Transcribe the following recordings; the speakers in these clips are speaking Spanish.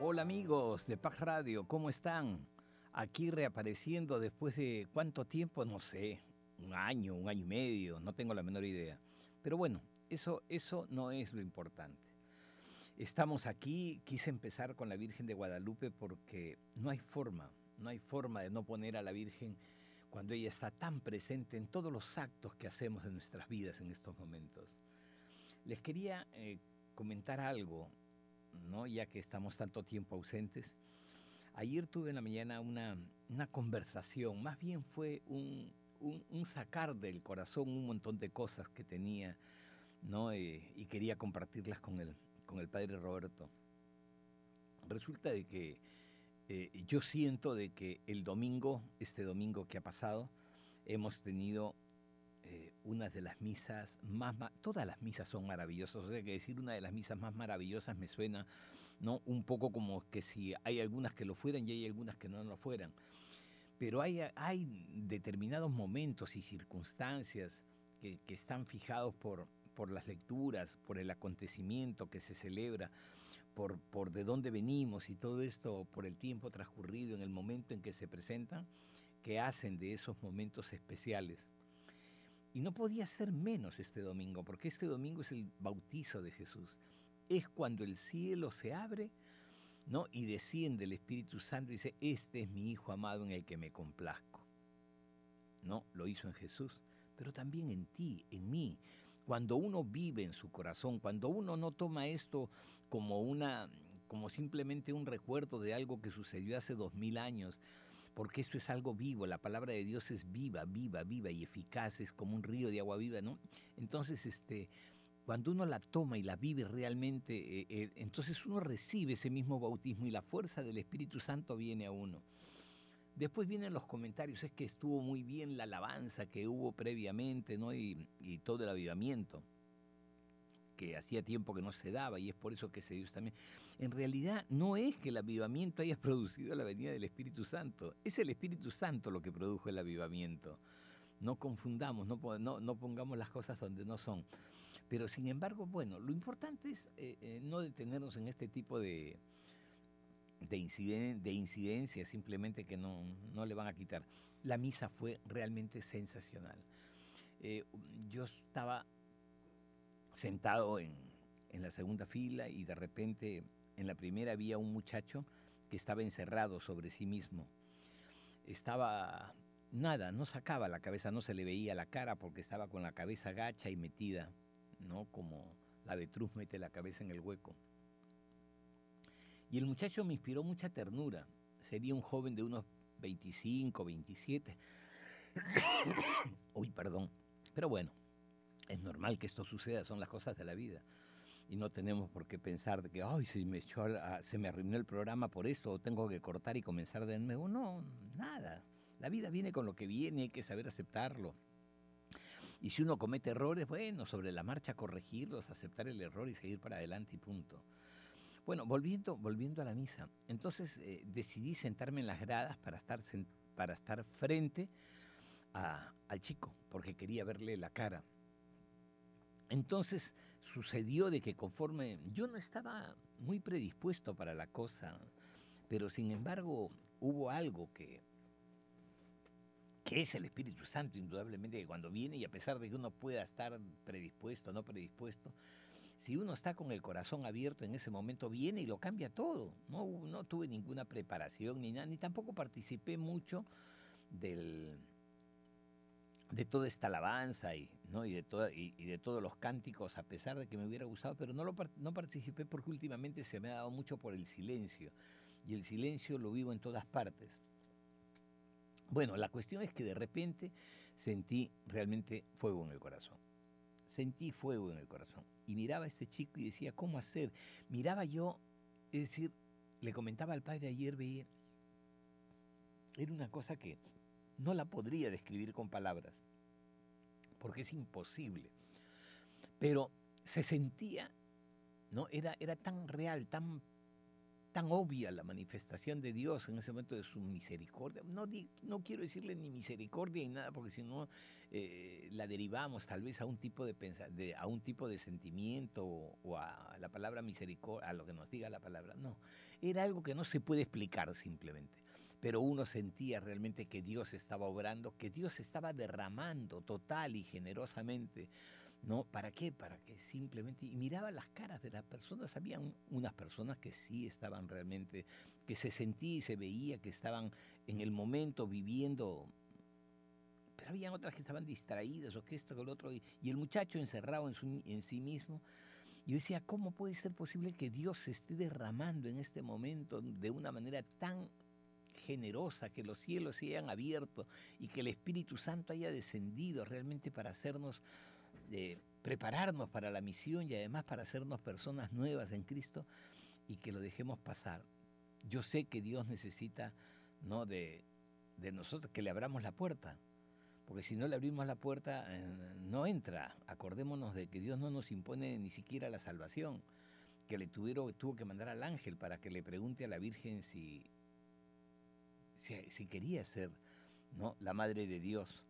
Hola amigos de Pax Radio, ¿cómo están? Aquí reapareciendo después de cuánto tiempo, no sé, un año y medio, no tengo la menor idea. Pero bueno, eso no es lo importante. Estamos aquí, quise empezar con la Virgen de Guadalupe porque no hay forma de no poner a la Virgen cuando ella está tan presente en todos los actos que hacemos en nuestras vidas en estos momentos. Les quería comentar algo, ¿no? Ya que estamos tanto tiempo ausentes. Ayer tuve en la mañana una conversación, más bien fue un sacar del corazón un montón de cosas que tenía, ¿no? Y quería compartirlas con el padre Roberto. Resulta de que yo siento de que el domingo, este domingo que ha pasado, hemos tenido una de las misas todas las misas son maravillosas, o sea que decir una de las misas más maravillosas me suena, ¿no? Un poco como que si hay algunas que lo fueran y hay algunas que no lo fueran. Pero hay determinados momentos y circunstancias que están fijados por las lecturas, por el acontecimiento que se celebra, por de dónde venimos y todo esto, por el tiempo transcurrido en el momento en que se presentan, que hacen de esos momentos especiales. Y no podía ser menos este domingo, porque este domingo es el bautizo de Jesús. Es cuando el cielo se abre, ¿no? Y desciende el Espíritu Santo y dice, este es mi Hijo amado en el que me complazco. ¿No? Lo hizo en Jesús, pero también en ti, en mí. Cuando uno vive en su corazón, cuando uno no toma esto como simplemente un recuerdo de algo que sucedió hace 2000 años, porque esto es algo vivo, la palabra de Dios es viva, viva, viva y eficaz, es como un río de agua viva, ¿no? Entonces, cuando uno la toma y la vive realmente, entonces uno recibe ese mismo bautismo y la fuerza del Espíritu Santo viene a uno. Después vienen los comentarios, es que estuvo muy bien la alabanza que hubo previamente, ¿no? Y todo el avivamiento, que hacía tiempo que no se daba y es por eso que se dio también. En realidad no es que el avivamiento haya producido la venida del Espíritu Santo, es el Espíritu Santo lo que produjo el avivamiento. No confundamos, no pongamos las cosas donde no son. Pero sin embargo, bueno, lo importante es no detenernos en este tipo de incidencias simplemente que no le van a quitar. La misa fue realmente sensacional. Eh, yo estaba sentado en la segunda fila y de repente en la primera había un muchacho que estaba encerrado sobre sí mismo. Estaba nada, no sacaba la cabeza, no se le veía la cara porque estaba con la cabeza gacha y metida, ¿no? Como la avestruz mete la cabeza en el hueco. Y el muchacho me inspiró mucha ternura. Sería un joven de unos 25, 27. Uy, perdón. Pero bueno, es normal que esto suceda, son las cosas de la vida. Y no tenemos por qué pensar de que, ay, se me arruinó el programa por esto, o tengo que cortar y comenzar de nuevo. No, nada. La vida viene con lo que viene, hay que saber aceptarlo. Y si uno comete errores, bueno, sobre la marcha corregirlos, aceptar el error y seguir para adelante y punto. Bueno, volviendo a la misa. Entonces decidí sentarme en las gradas para estar frente al chico, porque quería verle la cara. Entonces sucedió de que conforme yo no estaba muy predispuesto para la cosa, pero sin embargo hubo algo que es el Espíritu Santo, indudablemente, que cuando viene y a pesar de que uno pueda estar predispuesto o no predispuesto, si uno está con el corazón abierto en ese momento, viene y lo cambia todo. No tuve ninguna preparación ni nada, ni tampoco participé mucho de toda esta alabanza ¿no? y de todos los cánticos, a pesar de que me hubiera gustado, pero no participé porque últimamente se me ha dado mucho por el silencio, y el silencio lo vivo en todas partes. Bueno, la cuestión es que de repente sentí realmente fuego en el corazón. Sentí fuego en el corazón. Y miraba a este chico y decía, ¿cómo hacer? Miraba yo, es decir, le comentaba al padre ayer, veía, era una cosa que no la podría describir con palabras, porque es imposible. Pero se sentía, ¿no? Era tan real, tan tan obvia la manifestación de Dios en ese momento de su misericordia. No quiero decirle ni misericordia ni nada, porque si no la derivamos tal vez a un tipo a un tipo de sentimiento o a la palabra misericordia, a lo que nos diga la palabra. No, era algo que no se puede explicar simplemente. Pero uno sentía realmente que Dios estaba obrando, que Dios estaba derramando total y generosamente. ¿No? ¿Para qué? Para que simplemente... Y miraba las caras de las personas. Habían unas personas que sí estaban realmente... que se sentía y se veía que estaban en el momento viviendo... Pero habían otras que estaban distraídas o que esto, que lo otro. Y el muchacho encerrado en sí mismo. Yo decía, ¿cómo puede ser posible que Dios se esté derramando en este momento de una manera tan generosa, que los cielos se hayan abierto y que el Espíritu Santo haya descendido realmente para hacernos... prepararnos para la misión y además para hacernos personas nuevas en Cristo y que lo dejemos pasar? Yo sé que Dios necesita, ¿no?, de nosotros, que le abramos la puerta, porque si no le abrimos la puerta no entra. Acordémonos de que Dios no nos impone ni siquiera la salvación, que tuvo que mandar al ángel para que le pregunte a la Virgen si quería ser, ¿no?, la madre de Dios.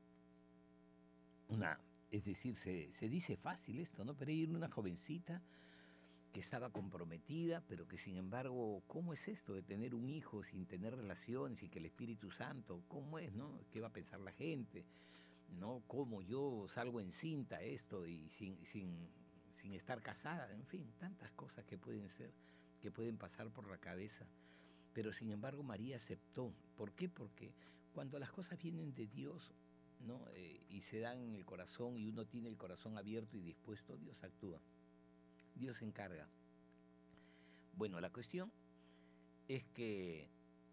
Es decir, se dice fácil esto, ¿no? Pero hay una jovencita que estaba comprometida, pero que sin embargo, ¿cómo es esto de tener un hijo sin tener relaciones y que el Espíritu Santo, cómo es, ¿no? ¿Qué va a pensar la gente? ¿No? ¿Cómo yo salgo encinta esto y sin estar casada? En fin, tantas cosas que pueden ser, que pueden pasar por la cabeza. Pero sin embargo María aceptó. ¿Por qué? Porque cuando las cosas vienen de Dios, ¿no?, y se dan en el corazón y uno tiene el corazón abierto y dispuesto, Dios actúa, Dios se encarga. Bueno, la cuestión es que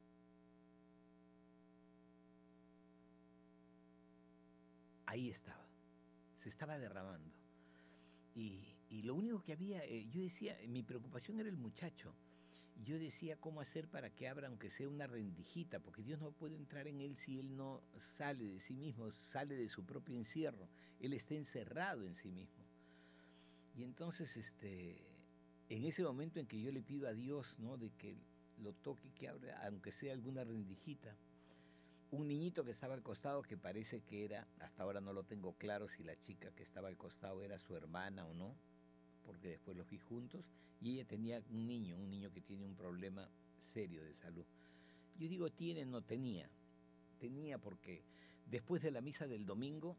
ahí estaba, se estaba derramando. Y lo único que había, yo decía, mi preocupación era el muchacho. Yo decía cómo hacer para que abra, aunque sea una rendijita, porque Dios no puede entrar en él si él no sale de sí mismo, sale de su propio encierro. Él está encerrado en sí mismo. Y entonces, en ese momento en que yo le pido a Dios, ¿no?, de que lo toque, que abra, aunque sea alguna rendijita, un niñito que estaba al costado, que parece que era, hasta ahora no lo tengo claro si la chica que estaba al costado era su hermana o no, porque después los vi juntos, y ella tenía un niño que tiene un problema serio de salud. Yo digo tiene, no tenía. Tenía porque después de la misa del domingo,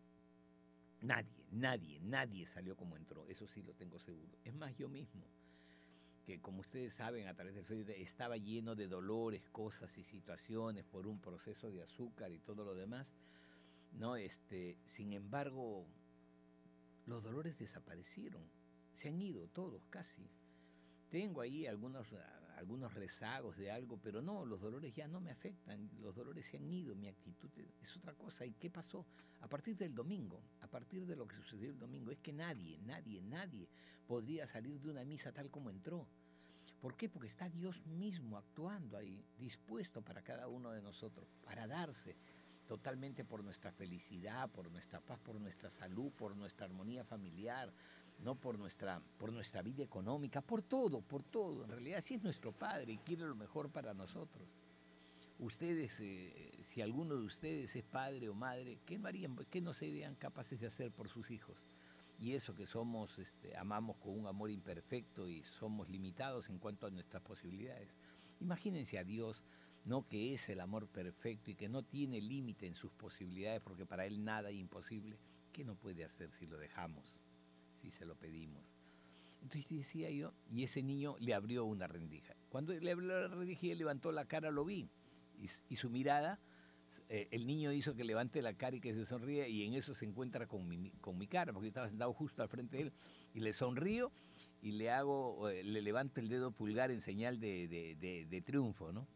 nadie salió como entró, eso sí lo tengo seguro. Es más, yo mismo, que como ustedes saben a través del Facebook, estaba lleno de dolores, cosas y situaciones por un proceso de azúcar y todo lo demás, ¿no? Sin embargo, los dolores desaparecieron, se han ido todos casi. Tengo ahí algunos rezagos de algo, pero no, los dolores ya no me afectan, los dolores se han ido, mi actitud es otra cosa. ¿Y qué pasó? A partir del domingo, a partir de lo que sucedió el domingo, es que nadie podría salir de una misa tal como entró. ¿Por qué? Porque está Dios mismo actuando ahí, dispuesto para cada uno de nosotros, para darse totalmente por nuestra felicidad, por nuestra paz, por nuestra salud, por nuestra armonía familiar, no por nuestra vida económica, por todo. En realidad sí es nuestro Padre y quiere lo mejor para nosotros. Ustedes, si alguno de ustedes es padre o madre, ¿qué no serían capaces de hacer por sus hijos? Y eso que somos, amamos con un amor imperfecto y somos limitados en cuanto a nuestras posibilidades. Imagínense a Dios, ¿no?, que es el amor perfecto y que no tiene límite en sus posibilidades, porque para Él nada es imposible. ¿Qué no puede hacer si lo dejamos, si se lo pedimos? Entonces decía yo, y ese niño le abrió una rendija. Cuando le abrió la rendija y él levantó la cara, lo vi. Y su mirada, el niño hizo que levante la cara y que se sonríe, y en eso se encuentra con mi cara, porque yo estaba sentado justo al frente de él, y le sonrío y le levanto el dedo pulgar en señal de triunfo, ¿no?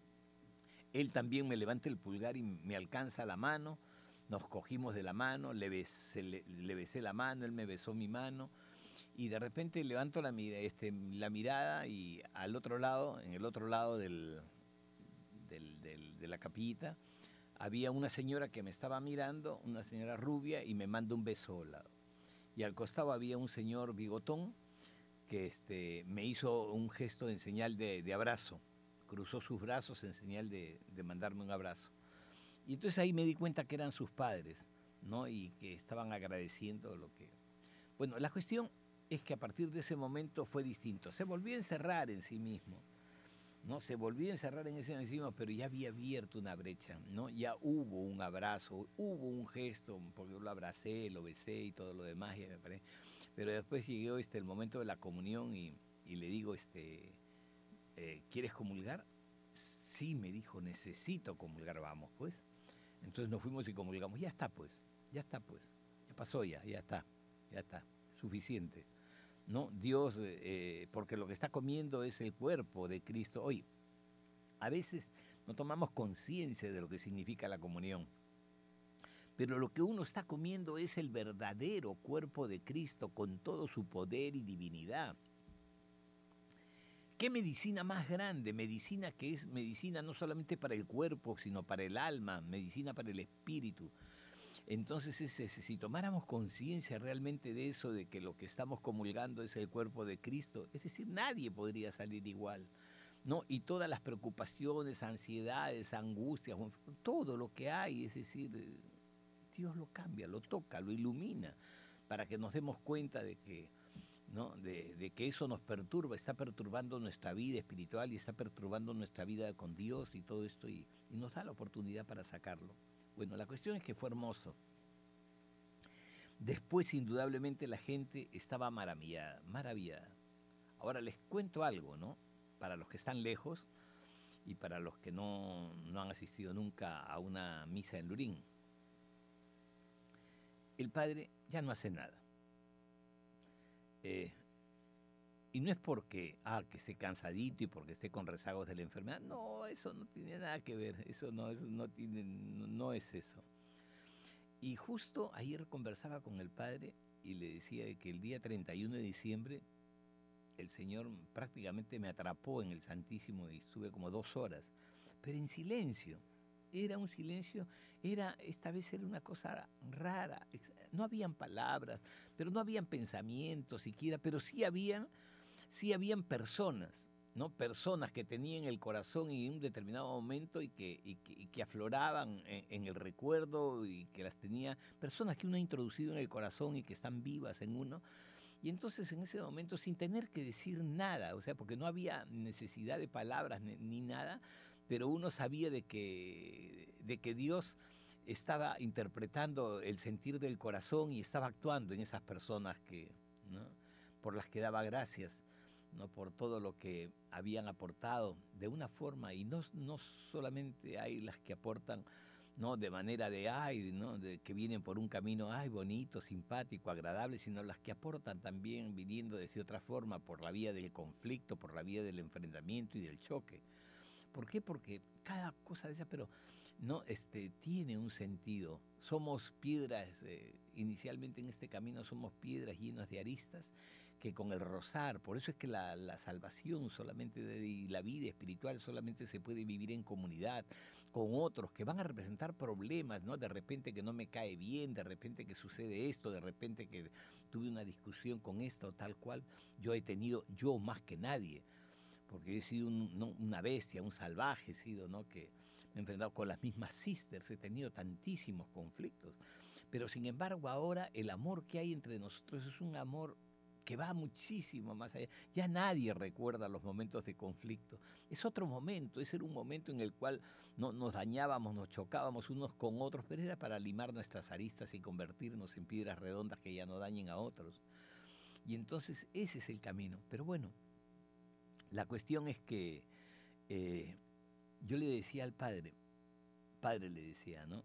Él también me levanta el pulgar y me alcanza la mano, nos cogimos de la mano, le besé la mano, él me besó mi mano, y de repente levanto la mirada y al otro lado, en el otro lado de la capillita, había una señora que me estaba mirando, una señora rubia, y me manda un beso al lado. Y al costado había un señor bigotón que me hizo un gesto en señal de abrazo. cruzó sus brazos en señal de mandarme un abrazo. Y entonces ahí me di cuenta que eran sus padres, ¿no? Y que estaban agradeciendo lo que... Bueno, la cuestión es que a partir de ese momento fue distinto. Se volvió a encerrar en sí mismo, ¿no? Se volvió a encerrar en ese mismo, pero ya había abierto una brecha, ¿no? Ya hubo un abrazo, hubo un gesto, porque yo lo abracé, lo besé y todo lo demás, ya me parece. Pero después llegó el momento de la comunión y le digo, ¿quieres comulgar? Sí, me dijo, necesito comulgar, vamos, pues. Entonces nos fuimos y comulgamos, ya está, pues, ya pasó ya está, suficiente. ¿No? Dios, porque lo que está comiendo es el cuerpo de Cristo. Oye, a veces no tomamos conciencia de lo que significa la comunión, pero lo que uno está comiendo es el verdadero cuerpo de Cristo con todo su poder y divinidad. ¿Qué medicina más grande? Medicina que es medicina no solamente para el cuerpo, sino para el alma, medicina para el espíritu. Entonces, si tomáramos conciencia realmente de eso, de que lo que estamos comulgando es el cuerpo de Cristo, es decir, nadie podría salir igual, ¿no? Y todas las preocupaciones, ansiedades, angustias, todo lo que hay, es decir, Dios lo cambia, lo toca, lo ilumina, para que nos demos cuenta de que, ¿no? de que eso nos perturba, está perturbando nuestra vida espiritual y está perturbando nuestra vida con Dios y todo esto, y nos da la oportunidad para sacarlo. Bueno, la cuestión es que fue hermoso. Después, indudablemente, la gente estaba maravillada. Ahora les cuento algo, ¿no? Para los que están lejos y para los que no han asistido nunca a una misa en Lurín. El padre ya no hace nada. Y no es porque, que esté cansadito y porque esté con rezagos de la enfermedad. No, eso no tiene nada que ver. Eso no es eso. Y justo ayer conversaba con el padre y le decía que el día 31 de diciembre el Señor prácticamente me atrapó en el Santísimo y estuve como 2 horas, pero en silencio. Era un silencio, esta vez era una cosa rara. No habían palabras, pero no habían pensamientos siquiera, pero sí habían personas, ¿no? Personas que tenían el corazón en un determinado momento y que afloraban en el recuerdo y que las tenía, personas que uno ha introducido en el corazón y que están vivas en uno. Y entonces en ese momento, sin tener que decir nada, o sea, porque no había necesidad de palabras ni nada, pero uno sabía de que Dios estaba interpretando el sentir del corazón y estaba actuando en esas personas ¿no? por las que daba gracias, ¿no? Por todo lo que habían aportado de una forma, y no solamente hay las que aportan, ¿no? De manera ¿no? Que vienen por un camino, bonito, simpático, agradable, sino las que aportan también viniendo de otra forma, por la vía del conflicto, por la vía del enfrentamiento y del choque. ¿Por qué? Porque cada cosa de esa, pero no tiene un sentido. Somos piedras, inicialmente en este camino somos piedras llenas de aristas, que con el rozar, por eso es que la salvación solamente y la vida espiritual solamente se puede vivir en comunidad, con otros que van a representar problemas, ¿no? De repente que no me cae bien, de repente que sucede esto, de repente que tuve una discusión con esto, tal cual. Yo he tenido, yo más que nadie, porque he sido una bestia, un salvaje he sido, ¿no? Que me he enfrentado con las mismas sisters, he tenido tantísimos conflictos. Pero sin embargo ahora el amor que hay entre nosotros es un amor que va muchísimo más allá. Ya nadie recuerda los momentos de conflicto. Es otro momento, ese era un momento en el cual no, nos dañábamos, nos chocábamos unos con otros, pero era para limar nuestras aristas y convertirnos en piedras redondas que ya no dañen a otros. Y entonces ese es el camino. Pero bueno, la cuestión es que yo le decía al padre le decía, ¿no?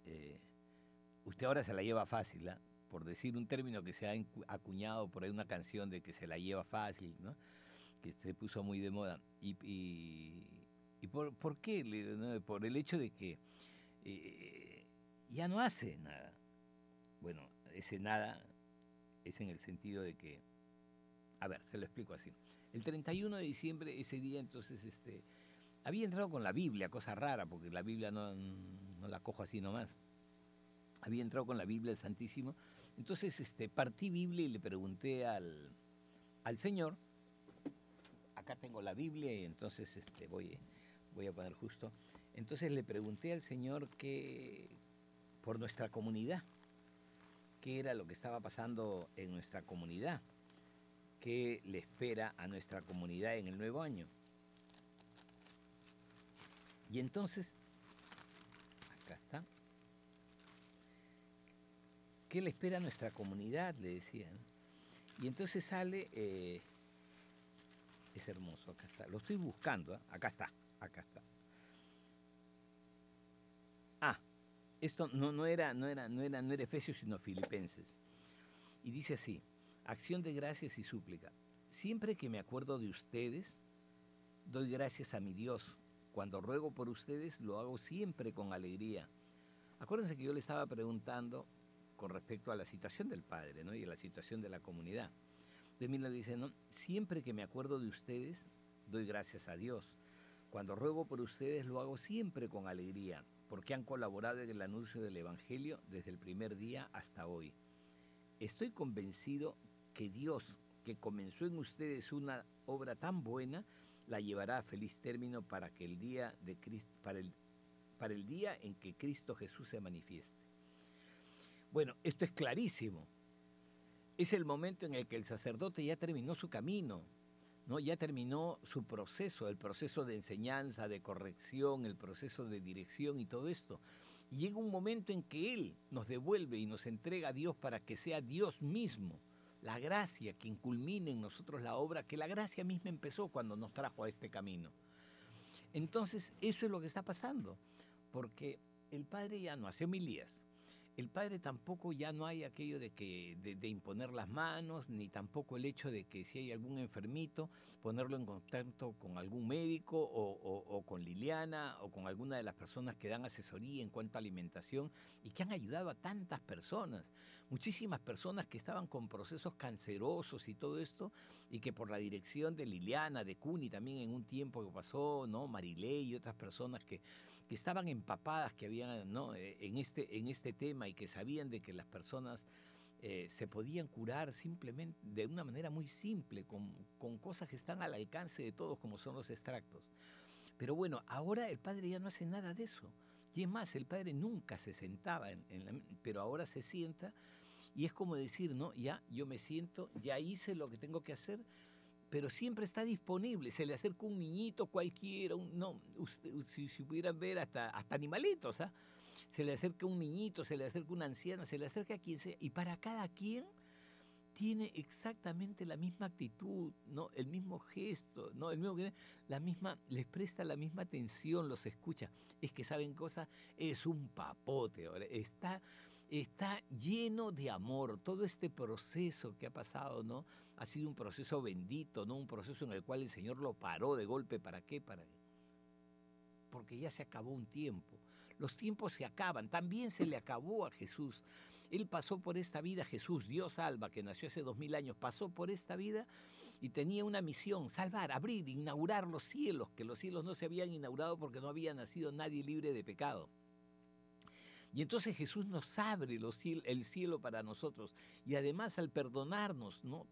Usted ahora se la lleva fácil, ¿eh? Por decir un término que se ha acuñado por ahí, una canción de que se la lleva fácil, ¿no? Que se puso muy de moda. ¿Y por qué? ¿No? Por el hecho de que ya no hace nada. Bueno, ese nada es en el sentido de que, a ver, se lo explico así. El 31 de diciembre, ese día, entonces, había entrado con la Biblia, cosa rara, porque la Biblia no la cojo así nomás. Había entrado con la Biblia, el Santísimo. Entonces, partí Biblia y le pregunté al Señor, acá tengo la Biblia y entonces voy a poner justo. Entonces le pregunté al Señor por nuestra comunidad, qué era lo que estaba pasando en nuestra comunidad, qué le espera a nuestra comunidad en el nuevo año. Y entonces, acá está, ¿qué le espera a nuestra comunidad? Le decían. Y entonces sale, es hermoso, acá está, lo estoy buscando, ¿eh? Acá está. Ah, esto no era Efesios, sino Filipenses. Y dice así: acción de gracias y súplica. Siempre que me acuerdo de ustedes, doy gracias a mi Dios. Cuando ruego por ustedes, lo hago siempre con alegría. Acuérdense que yo le estaba preguntando con respecto a la situación del Padre, ¿no? Y a la situación de la comunidad. Entonces Mila dice, ¿no? Siempre que me acuerdo de ustedes, doy gracias a Dios. Cuando ruego por ustedes, lo hago siempre con alegría, porque han colaborado en el anuncio del Evangelio desde el primer día hasta hoy. Estoy convencido que Dios, que comenzó en ustedes una obra tan buena, la llevará a feliz término para que el día de Cristo, para el día en que Cristo Jesús se manifieste. Bueno, esto es clarísimo. Es el momento en el que el sacerdote ya terminó su camino, ¿no? Ya terminó su proceso, el proceso de enseñanza, de corrección, el proceso de dirección y todo esto. Y llega un momento en que Él nos devuelve y nos entrega a Dios para que sea Dios mismo, la gracia quien culmine en nosotros la obra, que la gracia misma empezó cuando nos trajo a este camino. Entonces, eso es lo que está pasando, porque el Padre ya no hace homilías. El Padre tampoco ya no hay aquello de imponer las manos, ni tampoco el hecho de que si hay algún enfermito, ponerlo en contacto con algún médico o con Liliana o con alguna de las personas que dan asesoría en cuanto a alimentación y que han ayudado a tantas personas. Muchísimas personas que estaban con procesos cancerosos y todo esto, y que por la dirección de Liliana, de Cuni también en un tiempo que pasó, ¿no? Marilei y otras personas que estaban empapadas, que habían, ¿no? en este tema y que sabían de que las personas se podían curar simplemente de una manera muy simple, con cosas que están al alcance de todos, como son los extractos. Pero bueno, ahora el Padre ya no hace nada de eso. Y es más, el Padre nunca se sentaba, pero ahora se sienta y es como decir, ¿no? Ya, yo me siento, ya hice lo que tengo que hacer, pero siempre está disponible. Se le acerca un niñito cualquiera, si pudieran ver hasta animalitos, ¿ah? Se le acerca un niñito, se le acerca una anciana, se le acerca a quien sea, y para cada quien tiene exactamente la misma actitud, ¿no? El mismo gesto, ¿no? Les presta la misma atención, los escucha. Es que saben cosas, es un papote, ahora está lleno de amor. Todo este proceso que ha pasado, ¿no? Ha sido un proceso bendito, ¿no? Un proceso en el cual el Señor lo paró de golpe. ¿Para qué? Porque ya se acabó un tiempo. Los tiempos se acaban. También se le acabó a Jesús. Él pasó por esta vida, Jesús, Dios Alba, que nació hace 2000 años, pasó por esta vida y tenía una misión: salvar, abrir, inaugurar los cielos, que los cielos no se habían inaugurado porque no había nacido nadie libre de pecado. Y entonces Jesús nos abre el cielo para nosotros. Y además al perdonarnos, ¿no?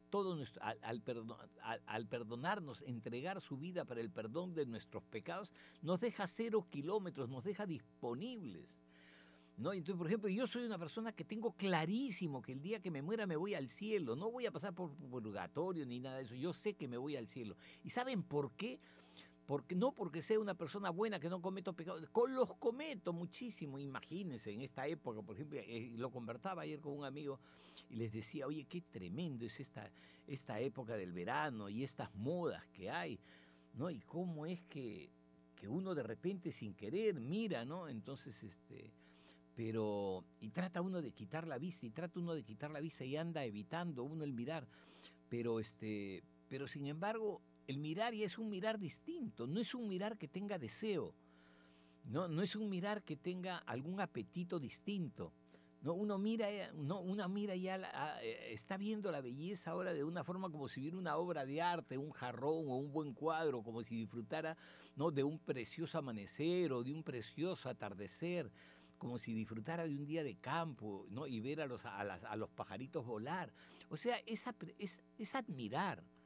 Al perdonarnos, entregar su vida para el perdón de nuestros pecados, nos deja 0 kilómetros, nos deja disponibles, ¿no? Entonces, por ejemplo, yo soy una persona que tengo clarísimo que el día que me muera me voy al cielo. No voy a pasar por purgatorio ni nada de eso. Yo sé que me voy al cielo. ¿Y saben por qué? No porque sea una persona buena, que no cometo pecados, los cometo muchísimo. Imagínense, en esta época, por ejemplo, lo conversaba ayer con un amigo y les decía, oye, qué tremendo es esta época del verano y estas modas que hay, ¿no? Y cómo es que uno de repente sin querer mira, ¿no? Entonces, y trata uno de quitar la vista, y anda evitando uno el mirar, pero sin embargo, el mirar ya es un mirar distinto, no es un mirar que tenga deseo, no es un mirar que tenga algún apetito distinto. No, una mira ya, está viendo la belleza ahora de una forma como si viera una obra de arte, un jarrón o un buen cuadro, como si disfrutara, ¿no? De un precioso amanecer o de un precioso atardecer, como si disfrutara de un día de campo, ¿no? Y ver a los pajaritos volar. O sea, es admirar.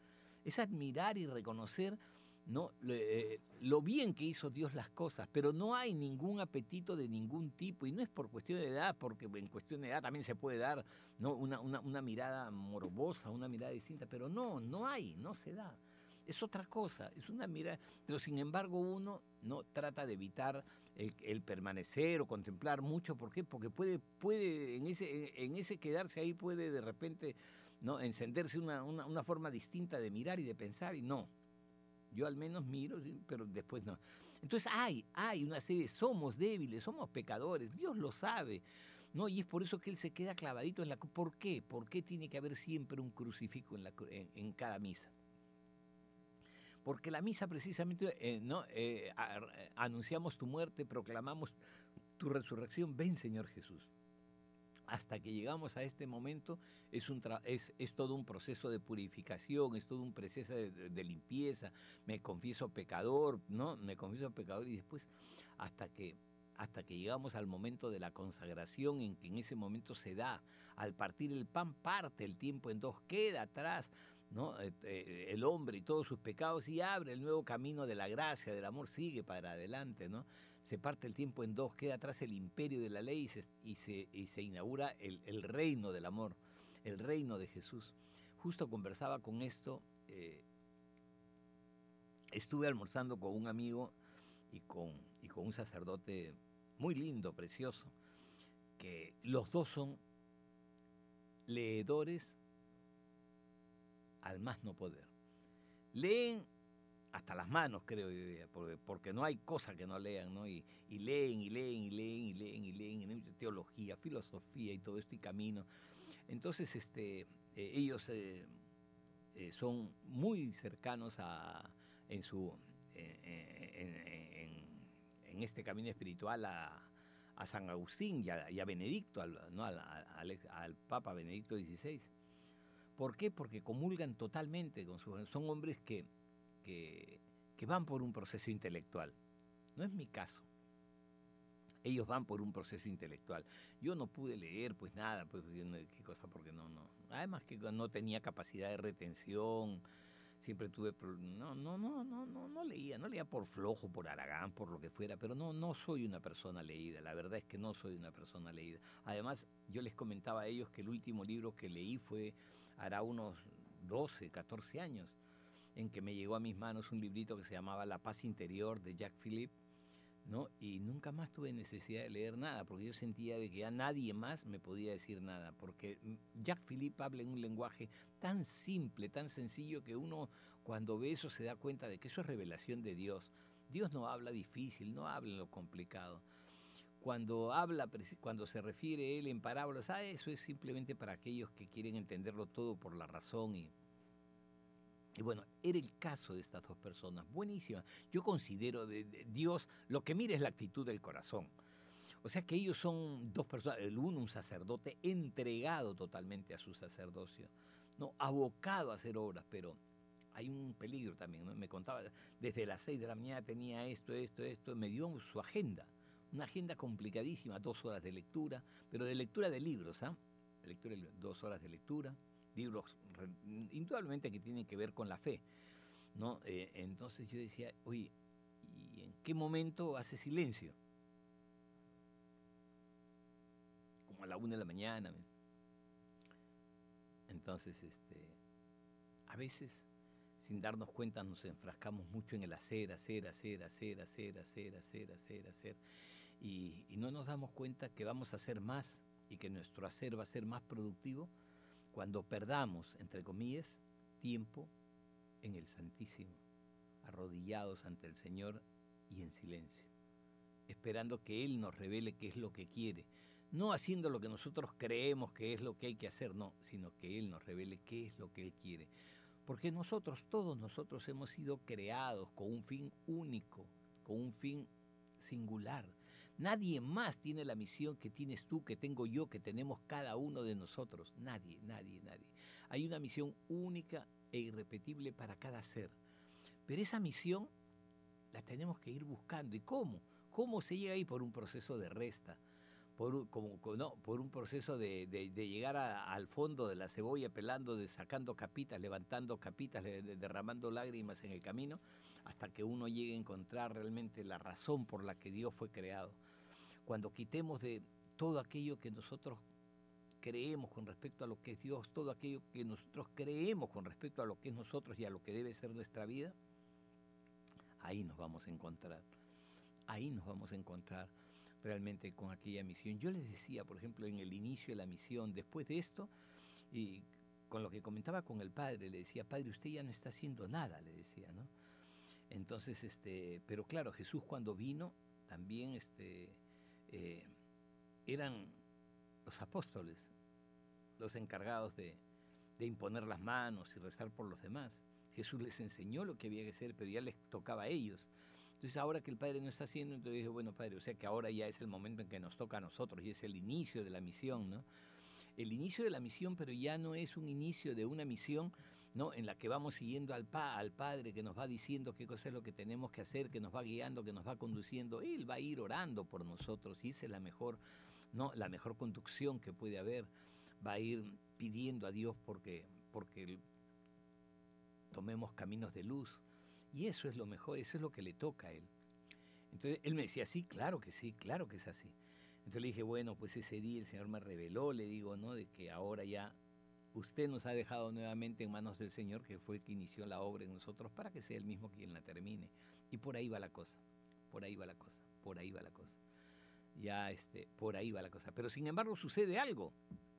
es admirar y reconocer, ¿no? Lo bien que hizo Dios las cosas, pero no hay ningún apetito de ningún tipo, y no es por cuestión de edad, porque en cuestión de edad también se puede dar, ¿no? Una mirada morbosa, una mirada distinta, pero no hay, no se da. Es otra cosa, es una mirada, pero sin embargo uno no trata de evitar el permanecer o contemplar mucho. ¿Por qué? Porque puede en ese quedarse ahí puede de repente, ¿no? Encenderse una forma distinta de mirar y de pensar, y no. Yo al menos miro, sí, pero después no. Entonces hay una serie, somos débiles, somos pecadores, Dios lo sabe, ¿no? Y es por eso que Él se queda clavadito en la cruz. ¿Por qué? ¿Por qué tiene que haber siempre un crucifijo en cada misa? Porque la misa precisamente, ¿no? Anunciamos tu muerte, proclamamos tu resurrección, ven Señor Jesús. Hasta que llegamos a este momento es todo un proceso de purificación, es todo un proceso de limpieza. Me confieso pecador, ¿no? Me confieso pecador, y después hasta que llegamos al momento de la consagración, en que en ese momento se da. Al partir el pan parte el tiempo en dos, queda atrás, ¿no? El hombre y todos sus pecados, y abre el nuevo camino de la gracia, del amor, sigue para adelante, ¿no? Se parte el tiempo en dos, queda atrás el imperio de la ley y se inaugura el reino del amor, el reino de Jesús. Justo conversaba con esto, estuve almorzando con un amigo y con un sacerdote muy lindo, precioso, que los dos son leedores al más no poder. Leen hasta las manos, creo yo, porque no hay cosa que no lean, ¿no? Y leen, y leen, y leen, y leen, y leen, y teología, filosofía y todo esto, y camino. Entonces, ellos son muy cercanos en su en este camino espiritual a San Agustín y a Benedicto, ¿no? al Papa Benedicto XVI. ¿Por qué? Porque comulgan totalmente con son hombres que van por un proceso intelectual. No es mi caso. Ellos van por un proceso intelectual. Yo no pude leer, pues nada, pues qué cosa, porque no. Además que no tenía capacidad de retención, siempre tuve, no leía por flojo, por haragán, por lo que fuera, pero no soy una persona leída. La verdad es que no soy una persona leída. Además, yo les comentaba a ellos que el último libro que leí hará unos 12, 14 años, en que me llegó a mis manos un librito que se llamaba La paz interior, de Jacques Philippe, ¿no? Y nunca más tuve necesidad de leer nada, porque yo sentía de que ya nadie más me podía decir nada, porque Jacques Philippe habla en un lenguaje tan simple, tan sencillo, que uno cuando ve eso se da cuenta de que eso es revelación de Dios. Dios no habla difícil, no habla en lo complicado. Cuando se refiere él en parábolas, eso es simplemente para aquellos que quieren entenderlo todo por la razón. Y bueno, era el caso de estas dos personas, buenísimas. Yo considero de Dios, lo que mira es la actitud del corazón. O sea que ellos son dos personas, el uno un sacerdote entregado totalmente a su sacerdocio, ¿no? Abocado a hacer obras, pero hay un peligro también, ¿no? Me contaba, desde las 6 de la mañana tenía esto, me dio su agenda, una agenda complicadísima, 2 horas de lectura, pero de lectura de libros, ¿ah? 2 horas de lectura, libros indudablemente que tienen que ver con la fe, ¿no? Entonces yo decía, oye, ¿y en qué momento hace silencio? Como a la 1 de la mañana. Entonces, a veces, sin darnos cuenta, nos enfrascamos mucho en el hacer, y no nos damos cuenta que vamos a hacer más y que nuestro hacer va a ser más productivo cuando perdamos, entre comillas, tiempo en el Santísimo, arrodillados ante el Señor y en silencio, esperando que Él nos revele qué es lo que quiere, no haciendo lo que nosotros creemos que es lo que hay que hacer, no, sino que Él nos revele qué es lo que Él quiere. Porque todos nosotros hemos sido creados con un fin único, con un fin singular. Nadie más tiene la misión que tienes tú, que tengo yo, que tenemos cada uno de nosotros. Nadie. Hay una misión única e irrepetible para cada ser. Pero esa misión la tenemos que ir buscando. ¿Y cómo? ¿Cómo se llega ahí? Por un proceso de resta, por un proceso de llegar al fondo de la cebolla, pelando, sacando capitas, levantando capitas, derramando lágrimas en el camino, hasta que uno llegue a encontrar realmente la razón por la que Dios fue creado. Cuando quitemos de todo aquello que nosotros creemos con respecto a lo que es Dios, todo aquello que nosotros creemos con respecto a lo que es nosotros y a lo que debe ser nuestra vida, ahí nos vamos a encontrar. Ahí nos vamos a encontrar realmente con aquella misión. Yo les decía, por ejemplo, en el inicio de la misión, después de esto, y con lo que comentaba con el padre, le decía, padre, usted ya no está haciendo nada, le decía, ¿no? Entonces, pero claro, Jesús cuando vino, también eran los apóstoles los encargados de imponer las manos y rezar por los demás. Jesús les enseñó lo que había que hacer, pero ya les tocaba a ellos. Entonces ahora que el Padre no está haciendo, entonces dije, bueno, Padre, o sea que ahora ya es el momento en que nos toca a nosotros y es el inicio de la misión, ¿no? El inicio de la misión, pero ya no es un inicio de una misión, ¿no? En la que vamos siguiendo al Padre que nos va diciendo qué cosa es lo que tenemos que hacer, que nos va guiando, que nos va conduciendo. Él va a ir orando por nosotros y esa es la mejor, ¿no? La mejor conducción que puede haber. Va a ir pidiendo a Dios porque tomemos caminos de luz. Y eso es lo mejor, eso es lo que le toca a él. Entonces él me decía, sí, claro que es así. Entonces le dije, bueno, pues ese día el Señor me reveló, le digo, ¿no? De que ahora ya usted nos ha dejado nuevamente en manos del Señor, que fue el que inició la obra en nosotros, para que sea él mismo quien la termine. Y por ahí va la cosa, por ahí va la cosa, por ahí va la cosa. Ya, por ahí va la cosa. Pero sin embargo sucede algo.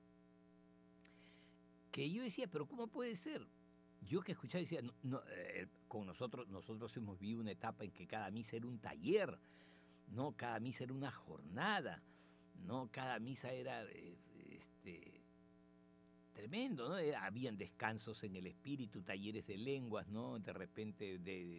Que yo decía, pero ¿cómo puede ser? Yo que escuchaba decía, con nosotros hemos vivido una etapa en que cada misa era un taller, ¿no? Cada misa era una jornada, ¿no? Cada misa era tremendo, ¿no? Habían descansos en el espíritu, talleres de lenguas, ¿no? De repente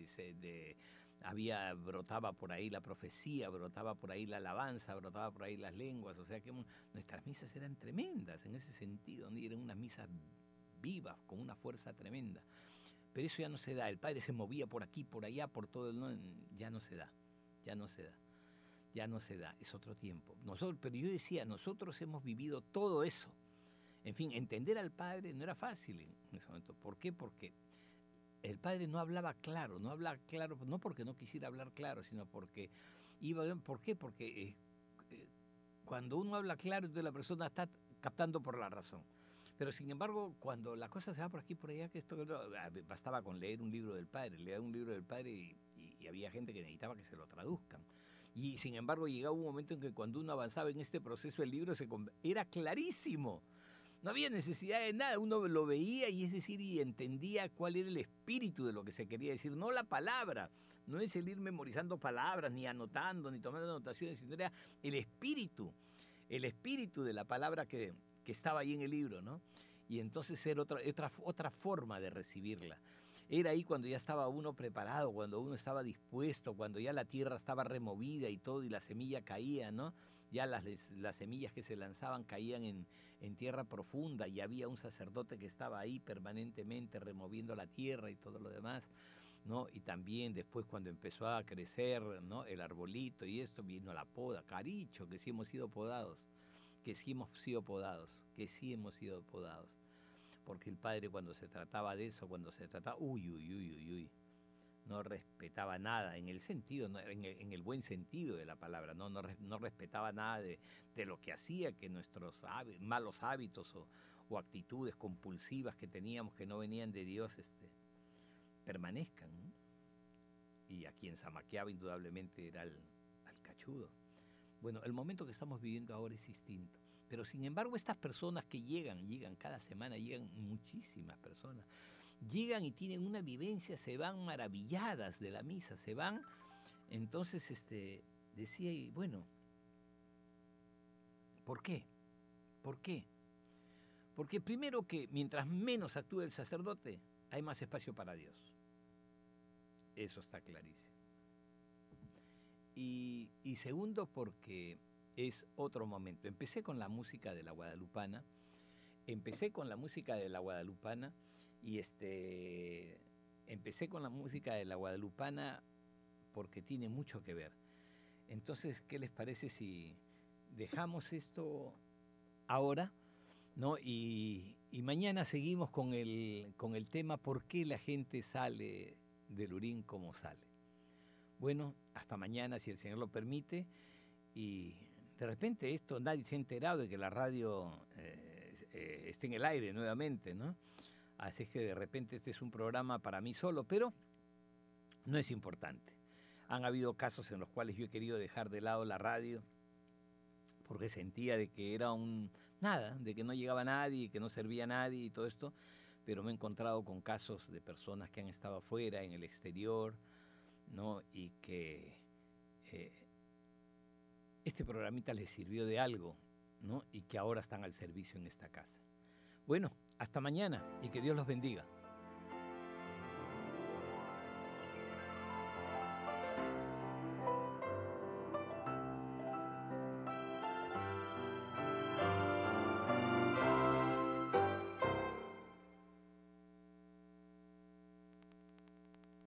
brotaba por ahí la profecía, brotaba por ahí la alabanza, brotaba por ahí las lenguas, o sea que nuestras misas eran tremendas en ese sentido, ¿no? Y eran unas misas vivas, con una fuerza tremenda. Pero eso ya no se da, el Padre se movía por aquí, por allá, por todo el... ¿no? Ya no se da, ya no se da, ya no se da, es otro tiempo. Pero yo decía, nosotros hemos vivido todo eso. En fin, entender al Padre no era fácil en ese momento. ¿Por qué? Porque el Padre no hablaba claro, no porque no quisiera hablar claro, sino porque ¿por qué? Porque cuando uno habla claro, entonces la persona está captando por la razón. Pero sin embargo, cuando la cosa se va por aquí, por allá, bastaba con leer un libro del Padre, y había gente que necesitaba que se lo traduzcan. Y sin embargo, llegaba un momento en que cuando uno avanzaba en este proceso, el libro era clarísimo. No había necesidad de nada, uno lo veía y es decir, y entendía cuál era el espíritu de lo que se quería decir, no la palabra. No es el ir memorizando palabras, ni anotando, ni tomando anotaciones, sino era el espíritu de la palabra que estaba ahí en el libro, ¿no? Y entonces era otra forma de recibirla. Era ahí cuando ya estaba uno preparado, cuando uno estaba dispuesto, cuando ya la tierra estaba removida y todo, y la semilla caía, ¿no? Ya las semillas que se lanzaban caían en tierra profunda y había un sacerdote que estaba ahí permanentemente removiendo la tierra y todo lo demás, ¿no? Y también después cuando empezó a crecer, ¿no? El arbolito y esto, vino la poda, caricho, que sí hemos sido podados, que sí hemos sido podados, que sí hemos sido podados. Porque el Padre cuando se trataba de eso, no respetaba nada, en el sentido, ¿no? en el buen sentido de la palabra, no respetaba nada de lo que hacía que nuestros malos hábitos o actitudes compulsivas que teníamos que no venían de Dios permanezcan, ¿no? Y a quien zamaqueaba indudablemente era al cachudo. Bueno, el momento que estamos viviendo ahora es distinto. Pero sin embargo, estas personas que llegan cada semana, llegan muchísimas personas, llegan y tienen una vivencia, se van maravilladas de la misa, se van. Entonces, decía, y bueno, ¿por qué? ¿Por qué? Porque primero que mientras menos actúe el sacerdote, hay más espacio para Dios. Eso está clarísimo. Y segundo, porque es otro momento. Empecé con la música de la guadalupana y empecé con la música de la guadalupana porque tiene mucho que ver. Entonces, ¿qué les parece si dejamos esto ahora, ¿no? Y mañana seguimos con el tema por qué la gente sale del Lurín como sale. Bueno, hasta mañana, si el Señor lo permite. Y de repente esto, nadie se ha enterado de que la radio esté en el aire nuevamente, ¿no? Así es que de repente este es un programa para mí solo, pero no es importante. Han habido casos en los cuales yo he querido dejar de lado la radio porque sentía de que era nada, de que no llegaba nadie, que no servía a nadie y todo esto, pero me he encontrado con casos de personas que han estado afuera, en el exterior, ¿no? Y que este programita les sirvió de algo, ¿no? Y que ahora están al servicio en esta casa. Bueno, hasta mañana y que Dios los bendiga.